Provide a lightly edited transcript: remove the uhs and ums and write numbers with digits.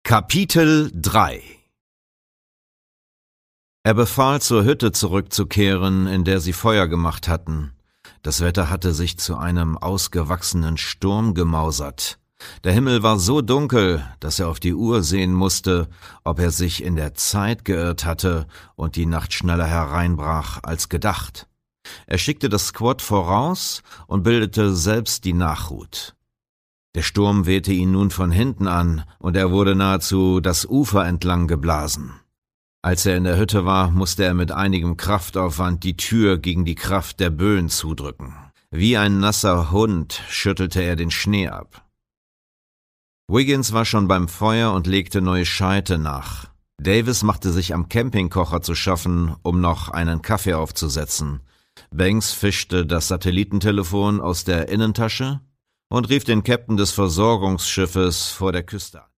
Kapitel 3 Er befahl, zur Hütte zurückzukehren, in der sie Feuer gemacht hatten. Das Wetter hatte sich zu einem ausgewachsenen Sturm gemausert. Der Himmel war so dunkel, dass er auf die Uhr sehen musste, ob er sich in der Zeit geirrt hatte und die Nacht schneller hereinbrach als gedacht. Er schickte das Squad voraus und bildete selbst die Nachhut. Der Sturm wehte ihn nun von hinten an, und er wurde nahezu das Ufer entlang geblasen. Als er in der Hütte war, musste er mit einigem Kraftaufwand die Tür gegen die Kraft der Böen zudrücken. Wie ein nasser Hund schüttelte er den Schnee ab. Wiggins war schon beim Feuer und legte neue Scheite nach. Davis machte sich am Campingkocher zu schaffen, um noch einen Kaffee aufzusetzen. Banks fischte das Satellitentelefon aus der Innentasche und rief den Kapitän des Versorgungsschiffes vor der Küste an.